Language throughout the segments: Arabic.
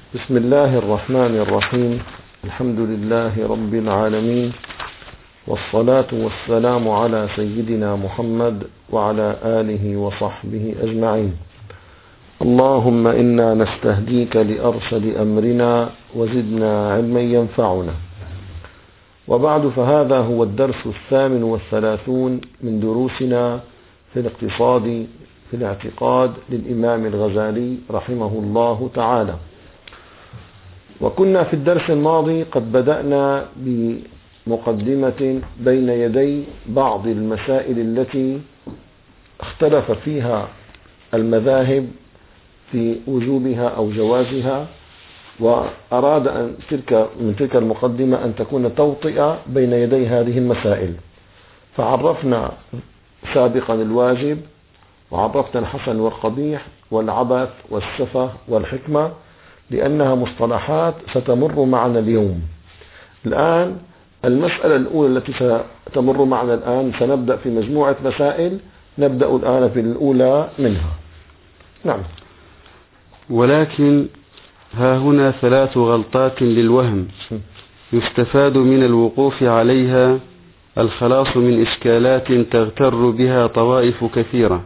بسم الله الرحمن الرحيم. الحمد لله رب العالمين، والصلاة والسلام على سيدنا محمد وعلى آله وصحبه أجمعين. اللهم إنا نستهديك لأرشد أمرنا وزدنا علما ينفعنا. وبعد، فهذا هو الدرس 38 من دروسنا في الاقتصاد في الاعتقاد للإمام الغزالي رحمه الله تعالى. وكنا في الدرس الماضي قد بدأنا بمقدمة بين يدي بعض المسائل التي اختلف فيها المذاهب في وجوبها أو جوازها، وأراد أن من تلك المقدمة أن تكون توطئة بين يدي هذه المسائل. فعرفنا سابقا الواجب، وعرفنا الحسن والقبيح والعبث والسفه والحكمة، لأنها مصطلحات ستمر معنا اليوم. الآن المسألة الأولى التي ستمر معنا الآن، سنبدأ في مجموعة مسائل، نبدأ الآن في الأولى منها. نعم. ولكن ها هنا 3 غلطات للوهم يستفاد من الوقوف عليها الخلاص من إشكالات تغتر بها طوائف كثيرة.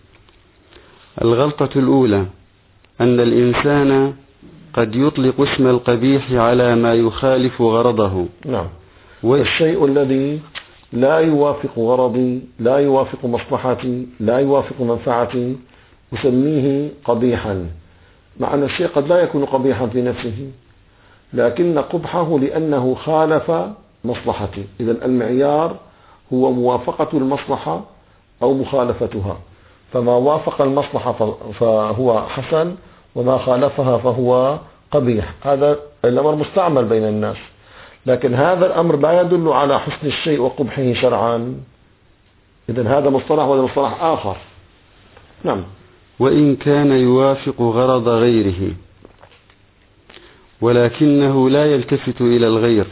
الغلطة الأولى أن الإنسان قد يطلق اسم القبيح على ما يخالف غرضه. نعم. والشيء الذي لا يوافق غرضي، لا يوافق مصلحتي، لا يوافق منفعتي، أسميه قبيحا، مع أن الشيء قد لا يكون قبيحا في نفسه، لكن قبحه لأنه خالف مصلحتي. إذن المعيار هو موافقة المصلحة أو مخالفتها، فما وافق المصلحة فهو حسن، وما خالفها فهو قبيح. هذا الأمر مستعمل بين الناس، لكن هذا الأمر لا يدل على حسن الشيء وقبحه شرعا. إذن هذا مصطلح وهذا مصطلح آخر. نعم. وإن كان يوافق غرض غيره، ولكنه لا يلتفت إلى الغير،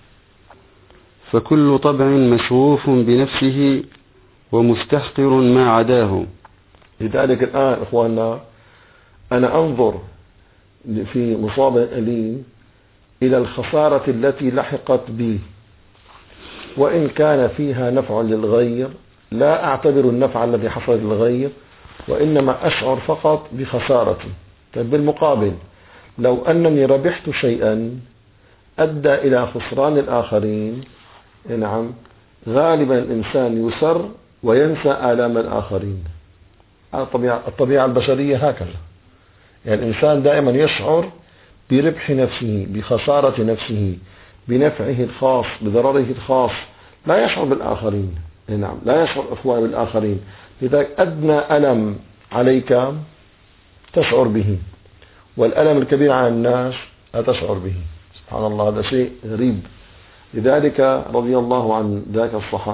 فكل طبع مشغوف بنفسه ومستحقر ما عداه. لذلك الآن إخواننا، أنا أنظر في مصاب أليم إلى الخسارة التي لحقت بي، وإن كان فيها نفع للغير لا أعتبر النفع الذي حصل للغير، وإنما أشعر فقط بخسارتي. طيب بالمقابل، لو أنني ربحت شيئا أدى إلى خسران الآخرين، نعم، غالبا الإنسان يسر وينسى آلام الآخرين. الطبيعة البشرية هكذا، يعني الإنسان دائما يشعر بربح نفسه، بخسارة نفسه، بنفعه الخاص، بضرره الخاص، لا يشعر بالآخرين. نعم، لا يشعر إخوان بالآخرين. لذلك أدنى ألم عليك تشعر به، والألم الكبير على الناس لا تشعر به. سبحان الله، هذا شيء غريب. لذلك رضي الله عن ذاك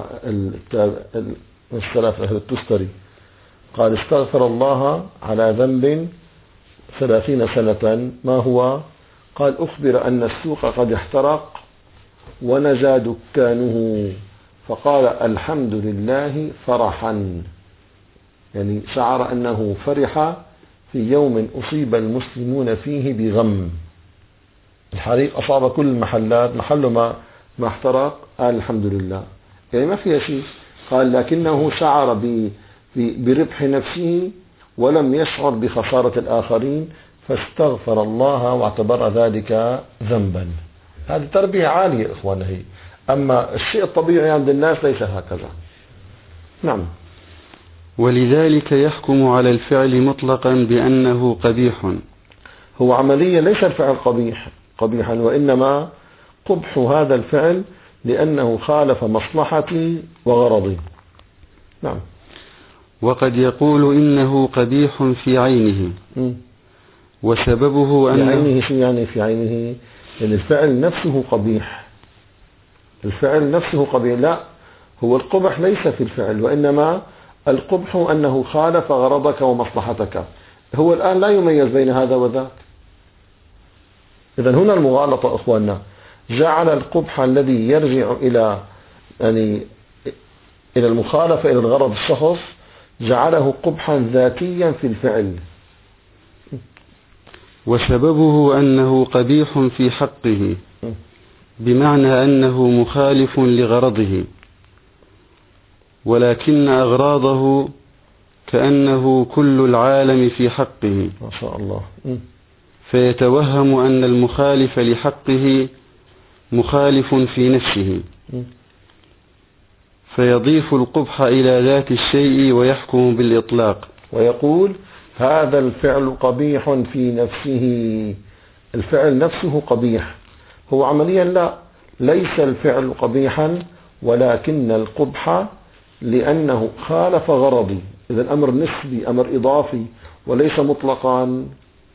السلف أهل التستري قال: استغفر الله على ذنب 30 سنة. ما هو؟ قال: أخبر أن السوق قد احترق ونجا دكانه، فقال: الحمد لله فرحا، يعني شعر أنه فرح في يوم أصيب المسلمون فيه بغم. الحريق أصاب كل المحلات، محل ما احترق، قال الحمد لله، يعني ما فيها شيء. قال: لكنه شعر بربح نفسه ولم يشعر بخسارة الآخرين، فاستغفر الله واعتبر ذلك ذنبا. هذه تربية عالية إخوانا هي. أما الشيء الطبيعي عند الناس ليس هكذا. نعم. ولذلك يحكم على الفعل مطلقا بأنه قبيح. هو عمليا ليس الفعل قبيحا، وإنما قبح هذا الفعل لأنه خالف مصلحتي وغرضي. نعم. وقد يقول إنه قبيح في عينه، وسببه في أنه عينه. شو يعني في عينه؟ يعني الفعل نفسه قبيح. الفعل نفسه قبيح، لا، هو القبح ليس في الفعل، وإنما القبح أنه خالف غرضك ومصلحتك. هو الآن لا يميز بين هذا وذاك. إذن هنا المغالطة إخواننا، جعل القبح الذي يرجع إلى المخالفة إلى الغرض الشخص، جعله قبحا ذاتيا في الفعل. وسببه أنه قبيح في حقه، بمعنى أنه مخالف لغرضه، ولكن أغراضه كأنه كل العالم في حقه، ما شاء الله. فيتوهم أن المخالف لحقه مخالف في نفسه، فيضيف القبح إلى ذات الشيء ويحكم بالإطلاق، ويقول هذا الفعل قبيح في نفسه. الفعل نفسه قبيح، هو عمليا لا، ليس الفعل قبيحا، ولكن القبح لأنه خالف غرضي. إذا أمر نسبي، أمر إضافي، وليس مطلقا،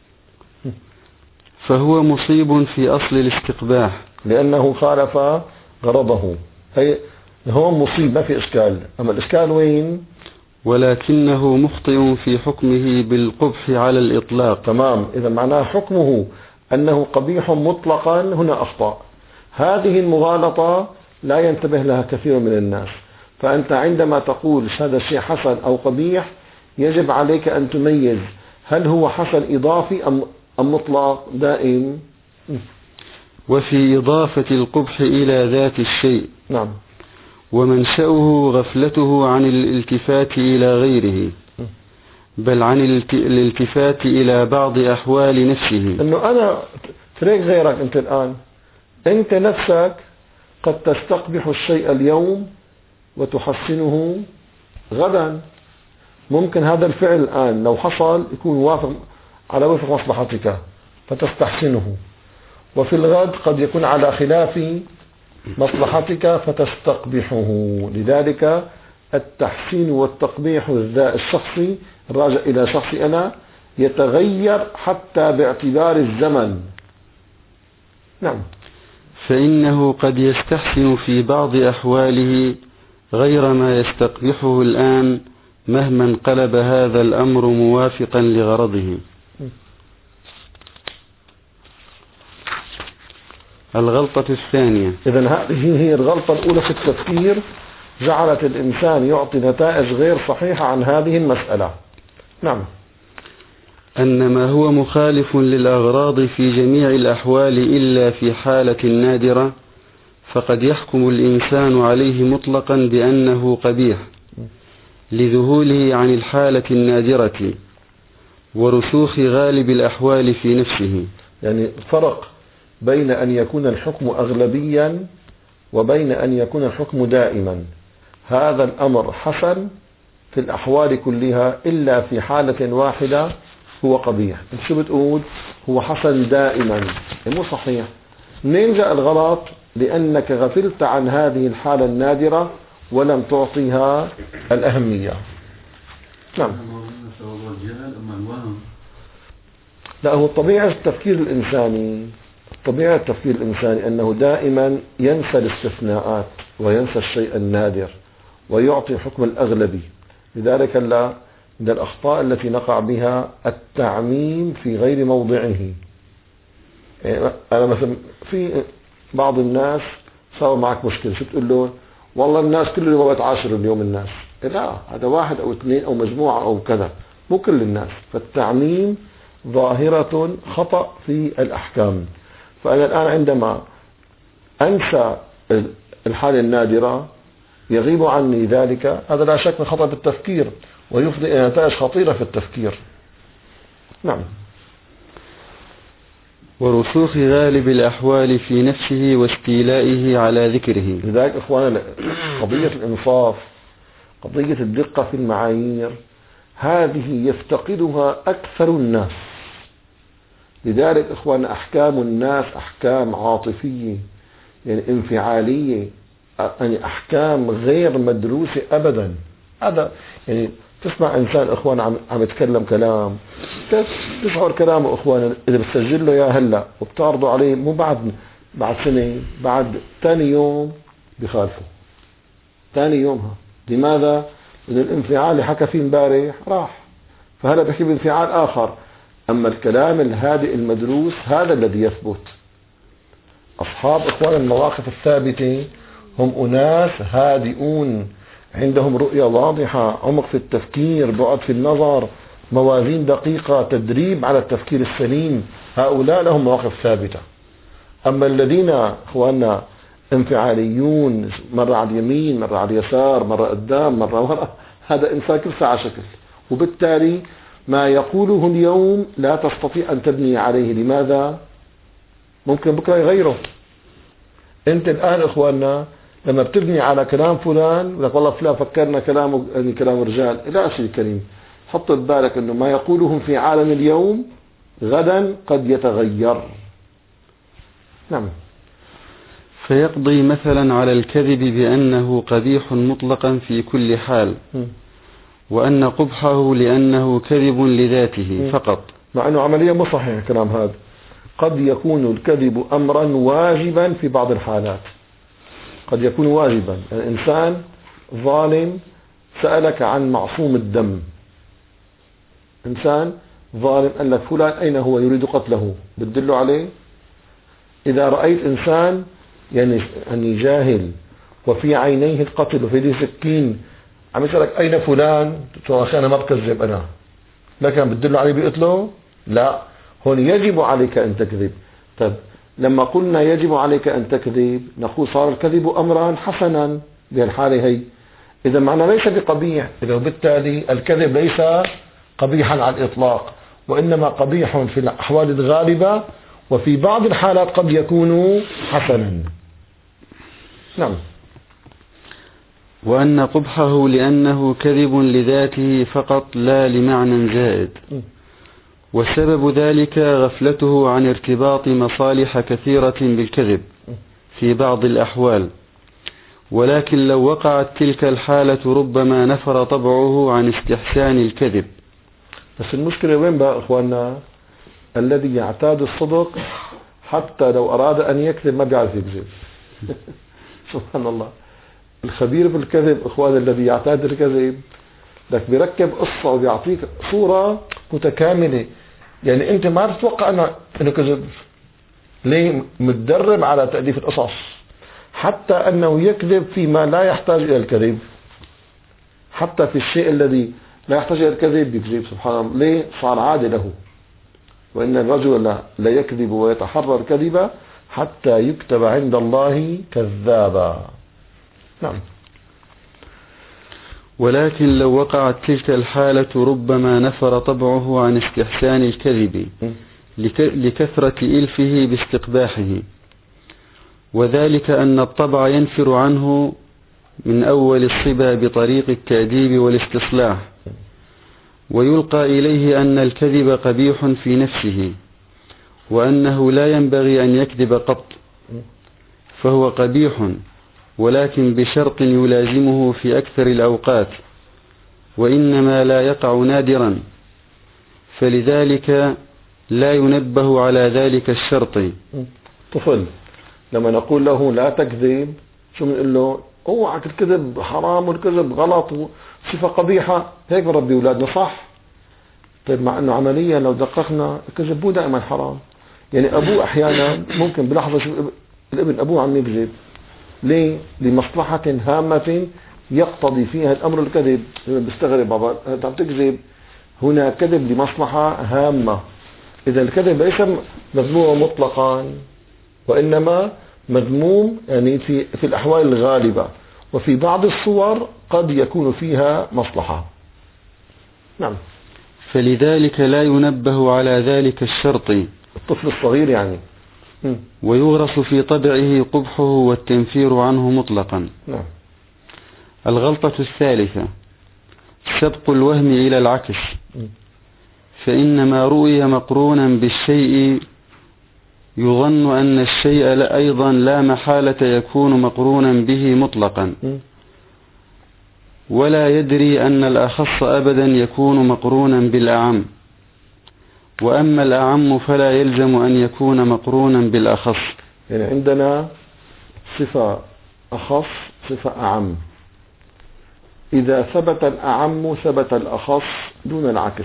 فهو مصيب في أصل الاستقباح لأنه خالف غرضه. أي هو مصيب، ما في إشكال. أما الإشكال وين؟ ولكنه مخطئ في حكمه بالقبح على الإطلاق. تمام. إذا معناه حكمه أنه قبيح مطلقا، هنا أخطأ. هذه المغالطة لا ينتبه لها كثير من الناس. فأنت عندما تقول هذا الشيء حسن أو قبيح، يجب عليك أن تميز هل هو حسن إضافي أم مطلق دائم. وفي إضافة القبح إلى ذات الشيء، نعم، ومنشأه غفلته عن الالتفات إلى غيره، بل عن الالتفات إلى بعض أحوال نفسه. أنه أنا تريك غيرك. أنت الآن أنت نفسك قد تستقبح الشيء اليوم وتحسنه غدا. ممكن هذا الفعل الآن لو حصل يكون وافق على وفق مصلحتك فتستحسنه، وفي الغد قد يكون على خلاف مصلحتك فتستقبحه. لذلك التحسين والتقبيح الشخصي الراجع إلى شخصي أنا يتغير حتى باعتبار الزمن. نعم. فإنه قد يستحسن في بعض أحواله غير ما يستقبحه الآن، مهما انقلب هذا الأمر موافقا لغرضه. الغلطة الثانية. إذن هذه هي الغلطة الأولى في التفكير، جعلت الإنسان يعطي نتائج غير صحيحة عن هذه المسألة. نعم. أن ما هو مخالف للأغراض في جميع الأحوال إلا في حالة نادرة، فقد يحكم الإنسان عليه مطلقا بأنه قبيح لذهوله عن الحالة النادرة ورسوخ غالب الأحوال في نفسه. يعني فرق بين أن يكون الحكم أغلبيا وبين أن يكون الحكم دائما. هذا الأمر حسن في الأحوال كلها إلا في حالة واحدة هو قبيح. انت شو بتقول؟ هو حسن دائما. مو صحيح. منين جاء الغلط؟ لأنك غفلت عن هذه الحالة النادرة ولم تعطيها الأهمية. نعم. لا، هو طبيعة التفكير الإنساني، طبيعة التفكير الإنساني أنه دائما ينسى الاستثناءات وينسى الشيء النادر ويعطي حكم الأغلبي. لذلك من الأخطاء التي نقع بها التعميم في غير موضعه. يعني أنا مثلا في بعض الناس صار معك مشكلة، شو تقول له؟ والله الناس كل يوم ما بتعاشر اليوم الناس. لا، هذا واحد أو اثنين أو مجموعة أو كذا، مو كل الناس. فالتعميم ظاهرة خطأ في الأحكام. فأنا الآن عندما أنسى الحالة النادرة يغيب عني ذلك، هذا لا شك من خطأ بالتفكير ويفضي إلى نتائج خطيرة في التفكير. نعم. ورسوخ غالب الأحوال في نفسه واستيلائه على ذكره. لذلك إخوانا قضية الإنصاف، قضية الدقة في المعايير، هذه يفتقدها أكثر الناس. لذلك إخوانا أحكام الناس أحكام عاطفية، يعني انفعالية، يعني أحكام غير مدروسة أبدا. هذا يعني تسمع إنسان إخوانا عم يتكلم كلام، تشعر كلامه إخوانا إذا بتسجل له يا هلا وبتعرضه عليه، مو بعد سنة، بعد ثاني يوم بخالفه. ثاني يومها. لماذا؟ لأن الانفعال اللي حكى فيه امبارح راح، فهلا بحكي بانفعال آخر. أما الكلام الهادئ المدروس هذا الذي يثبت. أصحاب إخوان المواقف الثابتة هم أناس هادئون، عندهم رؤية واضحة، عمق في التفكير، بعد في النظر، موازين دقيقة، تدريب على التفكير السليم، هؤلاء لهم مواقف ثابتة. أما الذين إخواننا انفعاليون، مرة على اليمين مرة على اليسار، مرة قدام مرة وراء، هذا إنسان كل ساعة شكل، وبالتالي ما يقوله اليوم لا تستطيع أن تبني عليه. لماذا؟ ممكن بكرة يغيره. أنت الآن إخواننا لما بتبني على كلام فلان، لك والله فلان فكرنا كلامه يعني كلام رجال، لا أخي الكريم، حط ببالك أنه ما يقوله في عالم اليوم غدا قد يتغير. نعم. فيقضي مثلا على الكذب بأنه قبيح مطلقا في كل حال، وأن قبحه لأنه كذب لذاته فقط، مع أنه عمليا مو صحيح الكلام هذا. قد يكون الكذب أمرا واجبا في بعض الحالات، قد يكون واجبا. الإنسان ظالم سألك عن معصوم الدم، إنسان ظالم قال لك فلان أين هو يريد قتله، بتدله عليه. إذا رأيت إنسان يعني جاهل وفي عينيه القتل وفي يده سكين عم يسألك أين فلان، تقول أخي أنا ما بكذب أنا، لكن بتدله عليه بيقتله؟ لا، هون يجب عليك أن تكذب. طيب لما قلنا يجب عليك أن تكذب نقول صار الكذب أمرا حسنا بهالحالة هي، إذا معنى ليس بقبيح، إذا بالتالي الكذب ليس قبيحا على الإطلاق، وإنما قبيح في الأحوال الغالبة، وفي بعض الحالات قد يكون حسنا. نعم. وأن قبحه لأنه كذب لذاته فقط لا لمعنى زائد، وسبب ذلك غفلته عن ارتباط مصالح كثيرة بالكذب في بعض الأحوال، ولكن لو وقعت تلك الحالة ربما نفر طبعه عن استحسان الكذب. بس المشكلة وين بقى إخواننا؟ الذي يعتاد الصدق حتى لو أراد أن يكذب ما بيعرف يكذب. سبحان الله. الخبير بالكذب إخوان الذي يعتاد الكذب لك بيركب قصة وبيعطيك صورة متكاملة، يعني أنت ما تتوقع أنه كذب. ليه؟ متدرب على تأليف القصص، حتى أنه يكذب فيما لا يحتاج إلى الكذب، حتى في الشيء الذي لا يحتاج إلى الكذب يكذب. سبحان الله. ليه؟ صار عادة له. وإن الرجل لا يكذب ويتحرى الكذب حتى يكتب عند الله كذابا. نعم. ولكن لو وقعت تلك الحالة ربما نفر طبعه عن استحسان الكذب لكثرة إلفه باستقباحه، وذلك أن الطبع ينفر عنه من أول الصبا بطريق التأديب والاستصلاح، ويلقى إليه أن الكذب قبيح في نفسه، وأنه لا ينبغي أن يكذب قط، فهو قبيح ولكن بشرط يلازمه في أكثر الأوقات، وإنما لا يقع نادرا، فلذلك لا ينبه على ذلك الشرط. طفل لما نقول له لا تكذب شو بنقول له؟ اوعك الكذب حرام والكذب غلط وصفة قبيحة، هيك بنربي أولادنا صح؟ طيب مع أنه عمليا لو دققنا الكذب مو دائما حرام. يعني أبوه أحيانا ممكن بلحظة شوف الابن أبوه عم يكذب، ليه؟ لمصلحة هامة يقتضي فيها الأمر الكذب. بيستغرب بابا أنت عم تكذب، هنا كذب لمصلحة هامة. إذا الكذب ليس مذموما مطلقا، وإنما مذموم يعني في الأحوال الغالبة، وفي بعض الصور قد يكون فيها مصلحة. نعم. فلذلك لا ينبه على ذلك الشرط، الطفل الصغير يعني. ويغرس في طبعه قبحه والتنفير عنه مطلقا. نعم. الغلطة الثالثة سبق الوهم إلى العكس، فإنما رؤي مقرونا بالشيء يظن أن الشيء أيضا لا محالة يكون مقرونا به مطلقا، ولا يدري أن الأخص أبدا يكون مقرونا بالأعم، وأما الأعم فلا يلزم أن يكون مقرونا بالأخص. يعني عندنا صفة أخص صفة أعم، إذا ثبت الأعم ثبت الأخص دون العكس.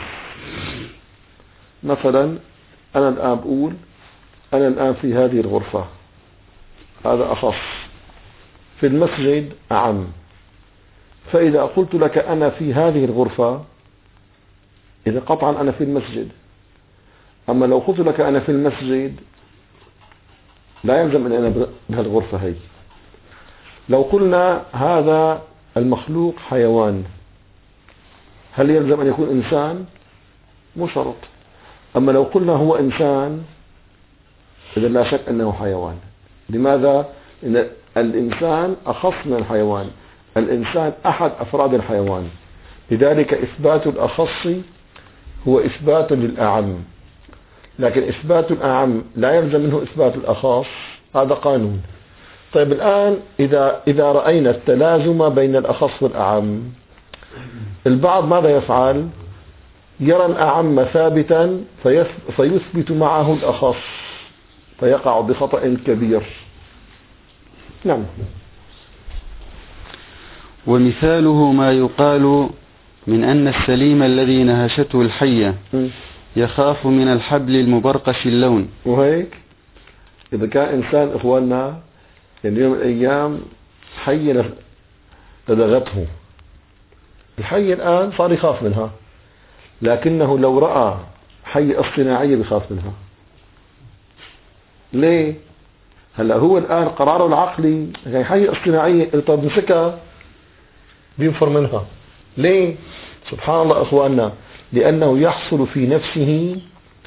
مثلا أنا الآن بقول أنا الآن في هذه الغرفة، هذا أخص، في المسجد أعم. فإذا قلت لك أنا في هذه الغرفة إذا قطعا أنا في المسجد. أما لو قلت لك أنا في المسجد لا يلزم أن أنا بهالغرفة هي. لو قلنا هذا المخلوق حيوان، هل يلزم أن يكون إنسان؟ مو شرط. أما لو قلنا هو إنسان إذا لا شك أنه حيوان. لماذا؟ إن الإنسان أخص من الحيوان، الإنسان أحد أفراد الحيوان، لذلك إثبات الأخص هو إثبات للأعم، لكن إثبات الأعم لا يلزم منه إثبات الأخص، هذا قانون. طيب الآن إذا رأينا التلازم بين الأخص والأعم، البعض ماذا يفعل؟ يرى الأعم ثابتا فيثبت معه الأخص فيقع بخطأ كبير. نعم. ومثاله ما يقال من أن السليم الذي نهشته الحية يخاف من الحبل المبرقش اللون. وهيك إذا كان إنسان إخواننا يعني يوم من الأيام حية لدغته، الحية الآن صار يخاف منها، لكنه لو رأى حية اصطناعية بخاف منها. ليه؟ هلا هو الآن قراره العقلي يعني حية اصطناعية طب مسكها بينفر منها. ليه؟ سبحان الله إخواننا، لأنه يحصل في نفسه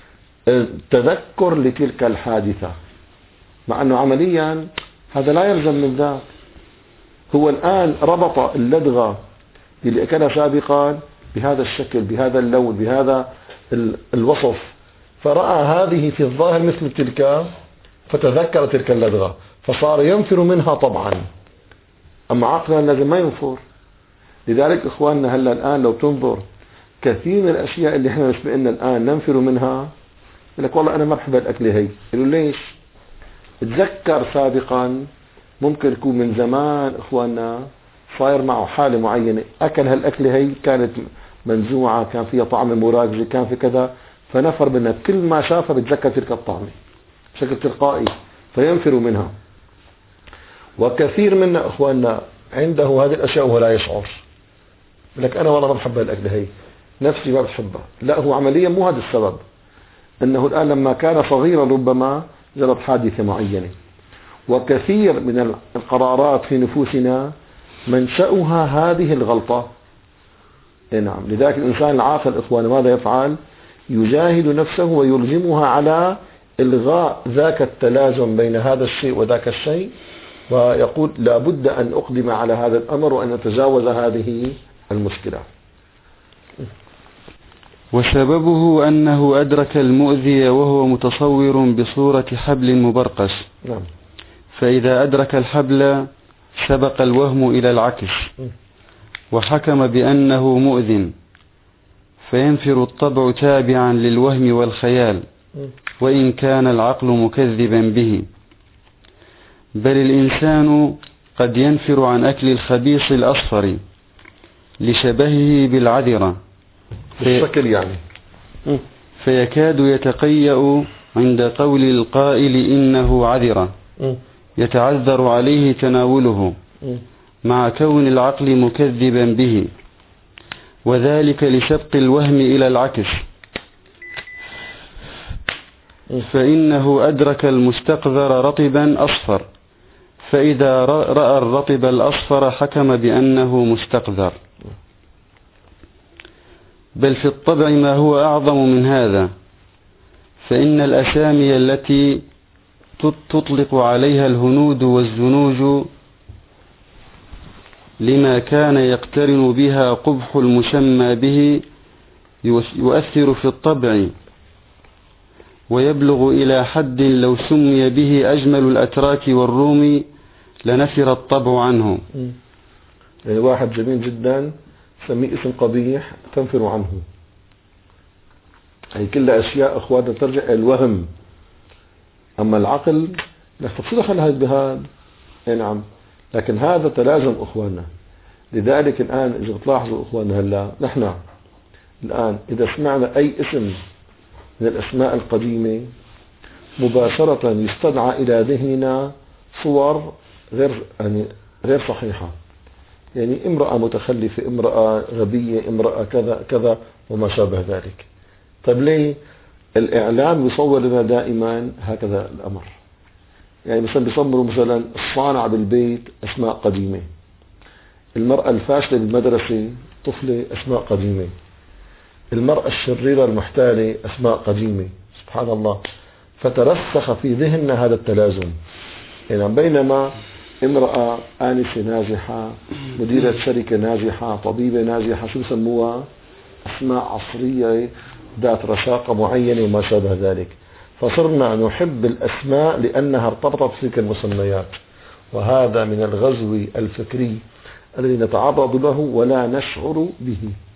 تذكر لتلك الحادثة، مع أنه عمليا هذا لا يلزم من ذاك. هو الآن ربط اللدغة اللي أكلها سابقا بهذا الشكل، بهذا اللون، بهذا الوصف، فرأى هذه في الظاهر مثل تلك فتذكر تلك اللدغة فصار ينفر منها طبعا. أما عقلا لازم ما ينفر. لذلك إخواننا هلا الآن لو تنظر كثير من الأشياء اللي احنا نسبق لنا الآن ننفر منها، يقول لك والله أنا ما بحب الأكل هي. يقول ليش؟ تذكر سابقا ممكن يكون من زمان إخواننا صاير معه حالة معينة، أكل هالأكلة هي كانت منزوعة، كان فيها طعم مراكزة، كان في كذا، فنفر منها. كل ما شافها بتذكر تلك الطعمة بشكل تلقائي فينفر منها. وكثير منا إخواننا عنده هذه الأشياء وهو لا يشعر، يقول لك أنا والله ما بحب هالأكلة هي، نفسي ما بتحبها. لا، هو عمليا مو هذا السبب، أنه الآن لما كان صغيرا ربما جرت حادثة معينة. وكثير من القرارات في نفوسنا منشأها هذه الغلطة. نعم. لذلك الإنسان العاقل إخوان ماذا يفعل؟ يجاهد نفسه ويلزمها على إلغاء ذاك التلازم بين هذا الشيء وذاك الشيء، ويقول لا بد أن أقدم على هذا الأمر وأن أتجاوز هذه المشكلة. وسببه أنه أدرك المؤذي وهو متصور بصورة حبل مبرقش. نعم. فإذا أدرك الحبل سبق الوهم إلى العكس وحكم بأنه مؤذٍ، فينفر الطبع تابعا للوهم والخيال وإن كان العقل مكذبا به. بل الإنسان قد ينفر عن أكل الخبيث الأصفر لشبهه بالعذرة بالشكل يعني، فيكاد يتقيأ عند قول القائل إنه عذرة، يتعذر عليه تناوله مع كون العقل مكذبا به، وذلك لسبق الوهم إلى العكس، فإنه أدرك المستقذر رطبا أصفر، فإذا رأى الرطب الأصفر حكم بأنه مستقذر. بل في الطبع ما هو أعظم من هذا، فإن الأسامي التي تطلق عليها الهنود والزنوج لما كان يقترن بها قبح المسمى به يؤثر في الطبع ويبلغ إلى حد لو سمي به أجمل الأتراك والروم لنفر الطبع عنه. يعني واحد جميل جدا سميه اسم قبيح تنفر عنه. هي كلها أشياء أخواتنا ترجع إلى الوهم. أما العقل نستطيع دخل هذا بهذا. نعم. لكن هذا تلازم أخواننا. لذلك الآن إذا تلاحظوا أخواننا هلا نحن الآن إذا سمعنا أي اسم من الأسماء القديمة مباشرة يستدعى إلى ذهننا صور غير صحيحة. يعني امرأة متخلفة، امرأة غبية، امرأة كذا كذا وما شابه ذلك. طيب ليه الإعلام يصور لنا دائما هكذا الأمر؟ يعني مثلا بيصوروا مثلا الصانع بالبيت أسماء قديمة، المرأة الفاشلة بالمدرسة طفلة أسماء قديمة، المرأة الشريرة المحتالة أسماء قديمة. سبحان الله. فترسخ في ذهننا هذا التلازم. يعني بينما امرأة آنسة ناجحة، مديرة شركة ناجحة، طبيبة ناجحة، شو بسموها؟ أسماء عصرية ذات رشاقة معينة وما شابه ذلك. فصرنا نحب الأسماء لأنها ارتبطت بتلك المسميات. وهذا من الغزو الفكري الذي نتعرض له ولا نشعر به.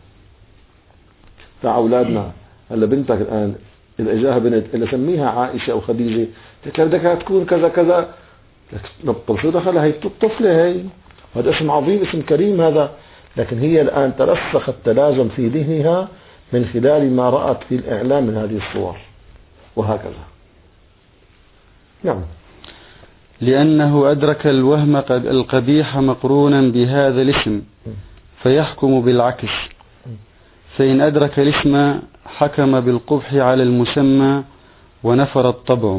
تاع أولادنا، هلا بنتك الآن إذا إجاها بنت اللي سميها عائشة أو خديجة بدك تكون كذا كذا، طب شو دخلها؟ هي طفلة، هي هذا اسم عظيم، اسم كريم هذا. لكن هي الآن ترسخ التلازم في ذهنها من خلال ما رأت في الإعلام من هذه الصور، وهكذا. نعم. لأنه أدرك الوهم القبيح مقرونا بهذا الاسم فيحكم بالعكس، فإن أدرك الاسم حكم بالقبح على المسمى ونفر الطبع.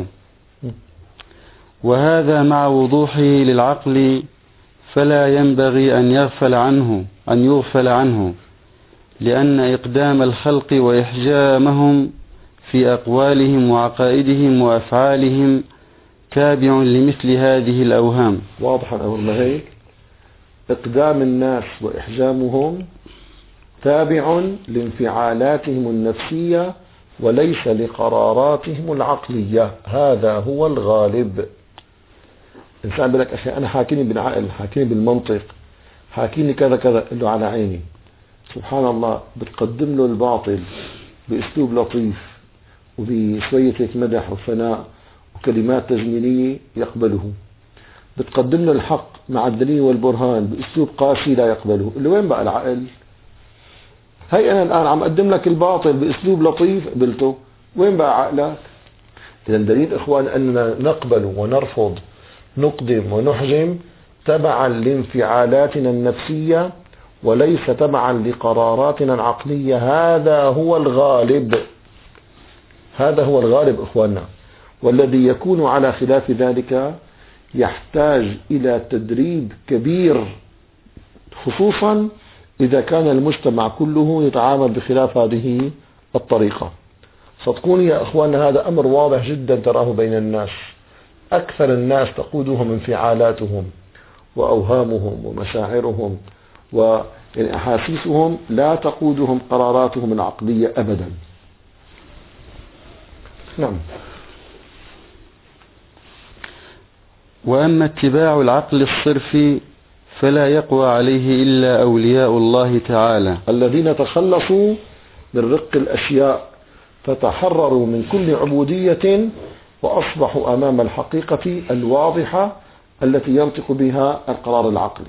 وهذا مع وضوحه للعقل، فلا ينبغي أن يغفل عنه، لأن إقدام الخلق وإحجامهم في أقوالهم وعقائدهم وأفعالهم تابع لمثل هذه الأوهام. واضح الأمر ما هيك؟ إقدام الناس وإحجامهم تابع لانفعالاتهم النفسية وليس لقراراتهم العقلية. هذا هو الغالب. إنسان بلك أخي أنا حاكيني بالعقل، حاكيني بالمنطق، حاكيني كذا كذا، قل له على عيني. سبحان الله، بتقدم له الباطل بأسلوب لطيف وبشوية مدح وثناء وكلمات تجميلية يقبله. بتقدم له الحق مع الدليل والبرهان بأسلوب قاسي لا يقبله. اللي وين بقى العقل؟ هي أنا الآن عم أقدم لك الباطل بأسلوب لطيف قبلته، وين بقى عقلك؟ إذا دليل إخوان أننا نقبل ونرفض، نقدم ونحجم تبعا لانفعالاتنا النفسية وليس تبعا لقراراتنا العقلية. هذا هو الغالب، هذا هو الغالب إخواننا. والذي يكون على خلاف ذلك يحتاج إلى تدريب كبير، خصوصا إذا كان المجتمع كله يتعامل بخلاف هذه الطريقة. صدقوني يا أخواننا هذا أمر واضح جدا تراه بين الناس. أكثر الناس تقودهم انفعالاتهم وأوهامهم ومشاعرهم وأحاسيسهم، لا تقودهم قراراتهم العقلية أبدا. نعم. وأما اتباع العقل الصرفي فلا يقوى عليه إلا أولياء الله تعالى الذين تخلصوا من رق الأشياء فتحرروا من كل عبودية وأصبحوا أمام الحقيقة الواضحة التي ينطق بها القرار العقلي.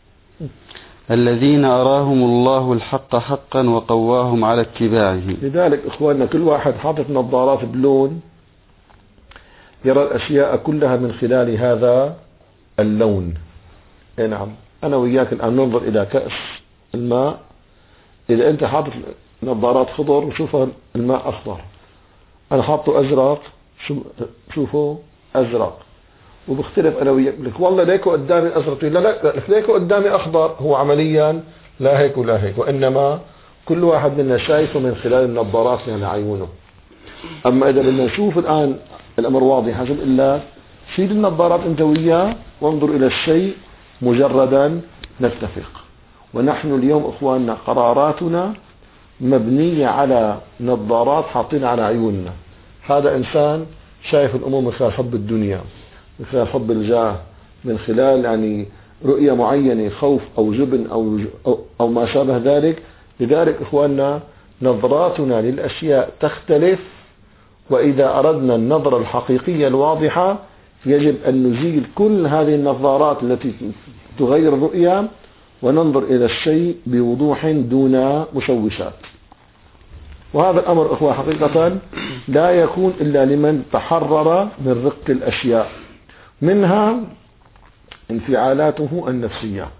الذين أراهم الله الحق حقا وقواهم على اتباعه. لذلك إخواننا كل واحد حاطط نظارات بلون يرى الأشياء كلها من خلال هذا اللون. نعم. أنا وياك الآن ننظر إلى كأس الماء، إذا أنت حاطط نظارات خضر وشوفها الماء أخضر، أنا حاطه أزرق شوفه أزرق، وبختلف أنا وياك. لك والله ليكو قدامي أزرق، لا لا ليكو قدامي أخضر. هو عمليا لا هيك ولا هيك، وإنما كل واحد منا شايفه من خلال النظارات اللي على عيونه. أما إذا بدنا نشوف الآن الأمر واضح، حسب إلا شيل النظارات أنت وياه وانظر إلى الشيء مجردا نتفق. ونحن اليوم إخواننا قراراتنا مبنية على نظارات حاطين على عيوننا. هذا إنسان شايف الأمور من خلال حب الدنيا، من خلال حب الجاه، من خلال يعني رؤية معينة، خوف أو جبن أو ما شابه ذلك. لذلك إخواننا نظراتنا للأشياء تختلف، وإذا أردنا النظرة الحقيقية الواضحة يجب أن نزيل كل هذه النظارات التي تغير الرؤية وننظر إلى الشيء بوضوح دون مشوشات. وهذا الأمر أخوة حقيقة لا يكون إلا لمن تحرر من رق الأشياء، منها انفعالاته النفسية.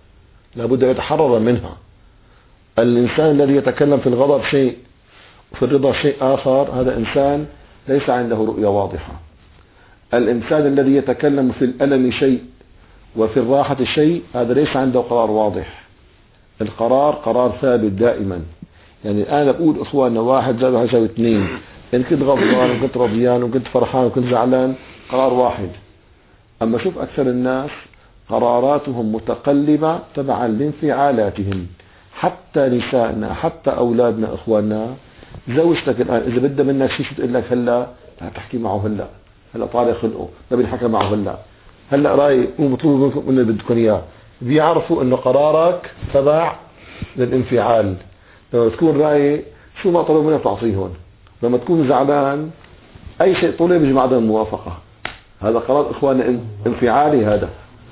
لابد أن يتحرر منها. الإنسان الذي يتكلم في الغضب شيء وفي الرضا شيء آخر، هذا إنسان ليس عنده رؤية واضحة. الإنسان الذي يتكلم في الألم شيء وفي الراحة شيء، هذا ليس عنده قرار واضح. القرار قرار ثابت دائما. يعني أنا بقول إخواننا 1 زائد 1 يساوي 2، إن كنت غضبان وكنت رضيان وكنت فرحان وكنت زعلان، قرار واحد. أما شوف أكثر الناس قراراتهم متقلبة تبعا لانفعالاتهم. حتى نسائنا، حتى أولادنا، إخواننا، زوجتك الآن إذا بدها منك شيء تقول لك هلا لا تحكي معه، هلا طالع خلقه، ما بينحكى معه، هلا راي ومطلوب منه بدكم إياه. بيعرفوا إنه قرارك تبع للانفعال. لما تكون راي شو ما طلبوا منك تعطيهم، لما تكون زعلان أي شيء طلب يجي بعد الموافقة. هذا قرار إخواننا انفعالي هذا.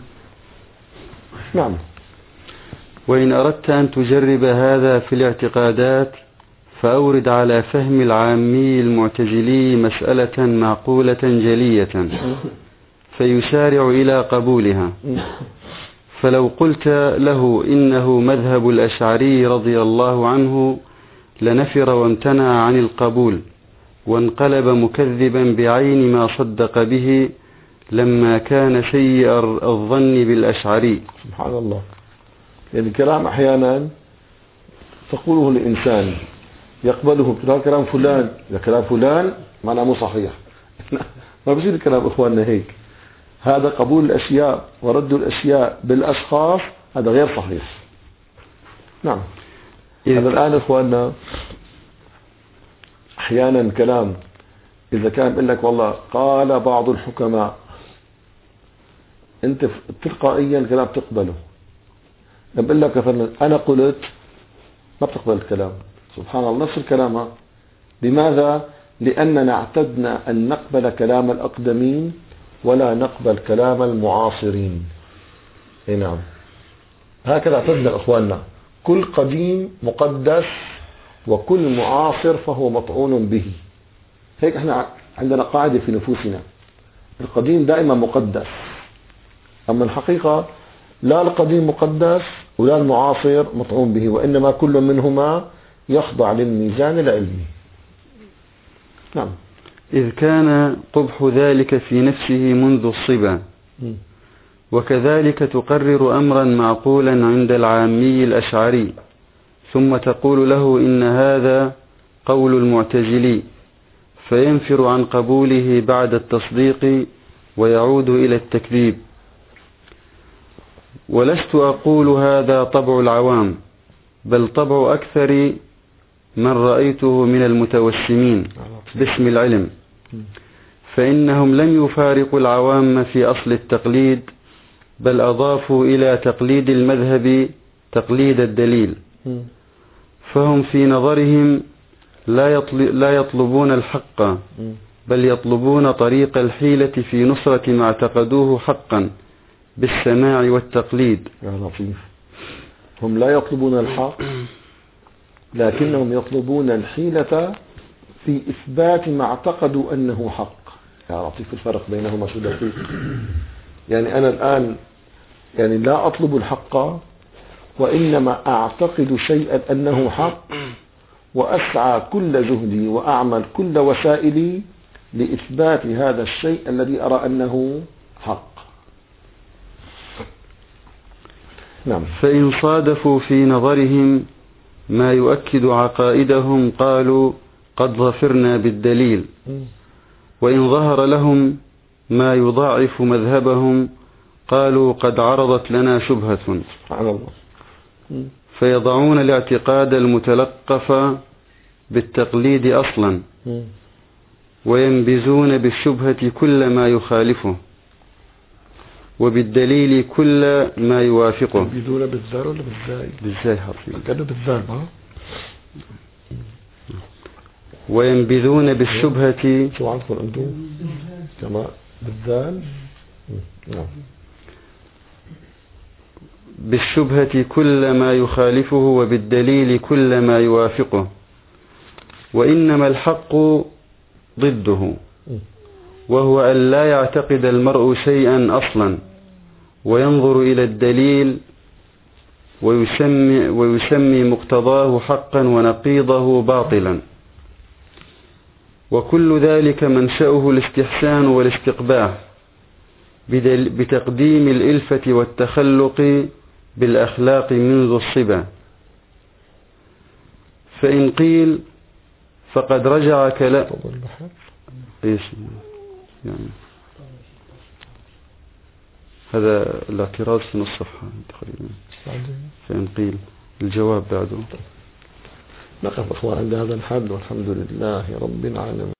نعم. وإن أردت أن تجرب هذا في الاعتقادات فأورد على فهم العامي المعتزلي مسألة معقولة جلية فيسارع إلى قبولها. فلو قلت له إنه مذهب الأشعري رضي الله عنه لنفر وامتنع عن القبول وانقلب مكذبا بعين ما صدق به لما كان سيء الظن بالأشعري. سبحان الله. يعني الكلام أحيانا تقوله الإنسان يقبله، هذا كلام فلان، إذا كلام فلان معناه مو صحيح. ما بصير الكلام إخواننا هيك. هذا قبول الأشياء ورد الأشياء بالأشخاص هذا غير صحيح. نعم. هذا الآن إخواننا أحيانا كلام إذا كان يقول لك والله قال بعض الحكماء، أنت تلقائيا الكلام تقبله. لما بقول لك مثلا أنا قلت، ما بتقبل الكلام. سبحان الله، نفس الكلام. لماذا؟ لأننا اعتدنا أن نقبل كلام الأقدمين ولا نقبل كلام المعاصرين. نعم، هكذا اعتدنا إخواننا. كل قديم مقدس وكل معاصر فهو مطعون به. هيك احنا عندنا قاعدة في نفوسنا، القديم دائما مقدس. أما الحقيقة لا القديم مقدس ولا المعاصر مطعون به، وإنما كل منهما يخضع للميزان العلمي. نعم. إذ كان قبح ذلك في نفسه منذ الصبا، وكذلك تقرر أمرا معقولا عند العامي الأشعري ثم تقول له إن هذا قول المعتزلي فينفر عن قبوله بعد التصديق ويعود إلى التكذيب. ولست أقول هذا طبع العوام، بل طبع أكثر من رأيته من المتوسمين باسم العلم، فإنهم لم يفارقوا العوام في أصل التقليد، بل أضافوا إلى تقليد المذهب تقليد الدليل. فهم في نظرهم لا يطلبون الحق، بل يطلبون طريق الحيلة في نصرة ما اعتقدوه حقا بالسماع والتقليد. يا لطيف. هم لا يطلبون الحق لكنهم يطلبون الحيلة في إثبات ما اعتقدوا أنه حق. يا لطيف الفرق بينهما شو دقيق. يعني أنا الآن يعني لا أطلب الحق، وإنما أعتقد شيئا أنه حق وأسعى كل جهدي وأعمل كل وسائلي لإثبات هذا الشيء الذي أرى أنه حق. نعم. فإن صادفوا في نظرهم ما يؤكد عقائدهم قالوا قد ظفرنا بالدليل، وإن ظهر لهم ما يضاعف مذهبهم قالوا قد عرضت لنا شبهة. سبحان الله. فيضعون الاعتقاد المتلقف بالتقليد أصلا وينبذون بالشبهة كل ما يخالفه وبالدليل كل ما يوافقه. ينبذون بالذال ولا بالزاي؟ بالزاي حرفيا. كانوا بالذال. وينبذون بالشبهة. شو عندكم أنتم؟ كما بالذال. نعم. بالشبهة كل ما يخالفه وبالدليل كل ما يوافقه، وإنما الحق ضده، وهو أن لا يعتقد المرء شيئا أصلا وينظر إلى الدليل ويسمي مقتضاه حقا ونقيضه باطلا، وكل ذلك منشأه الاستحسان والاستقباح بتقديم الإلفة والتخلق بالأخلاق منذ الصبا. فإن قيل فقد رجع كلام يعني هذا الاعتراض في نص صفحة تقريبا. فإن قيل الجواب بعده. نقف أخوان عند هذا الحد، والحمد لله رب العالمين.